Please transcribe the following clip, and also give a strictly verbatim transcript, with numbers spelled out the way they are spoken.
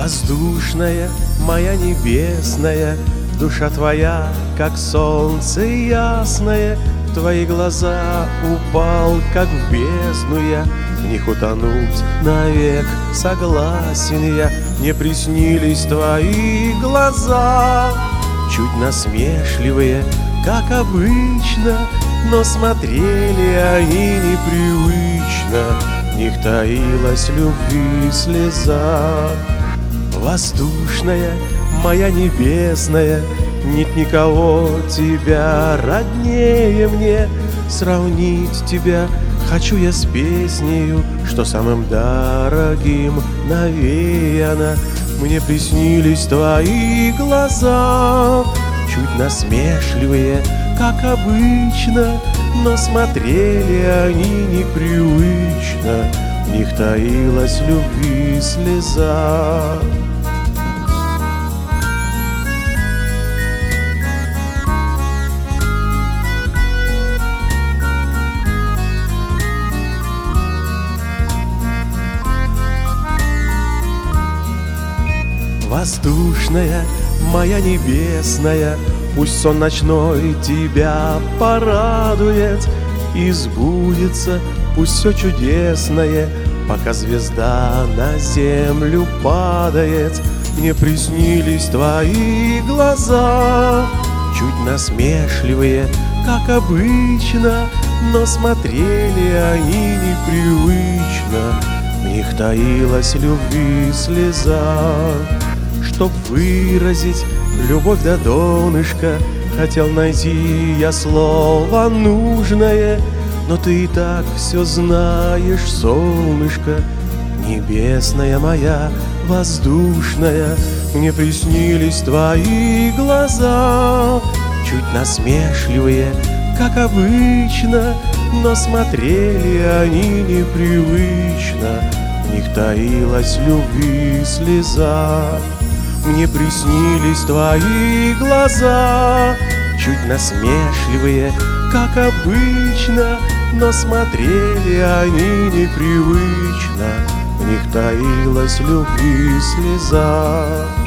Воздушная, моя небесная, душа твоя, как солнце ясное, в твои глаза упал, как в бездну я. В них утонуть навек согласен я. Мне приснились твои глаза, чуть насмешливые, как обычно, но смотрели они непривычно. В них таилась любви слеза. Воздушная, моя небесная, нет никого тебя роднее мне. Сравнить тебя хочу я с песнею, что самым дорогим навеяно. Мне приснились твои глаза, чуть насмешливые, как обычно, но смотрели они непривычно. В них таилась любви слеза. Воздушная, моя небесная, пусть сон ночной тебя порадует, и сбудется пусть все чудесное, пока звезда на землю падает. Мне приснились твои глаза, чуть насмешливые, как обычно, но смотрели они непривычно. В них таилась любви слеза. Чтоб выразить любовь до донышка, хотел найти я слово нужное, но ты и так все знаешь, солнышко. Небесная моя, воздушная, мне приснились твои глаза, чуть насмешливые, как обычно, но смотрели они непривычно. В них таилась любви слеза. Мне приснились твои глаза, чуть насмешливые, как обычно, но смотрели они непривычно. В них таилась любви слеза.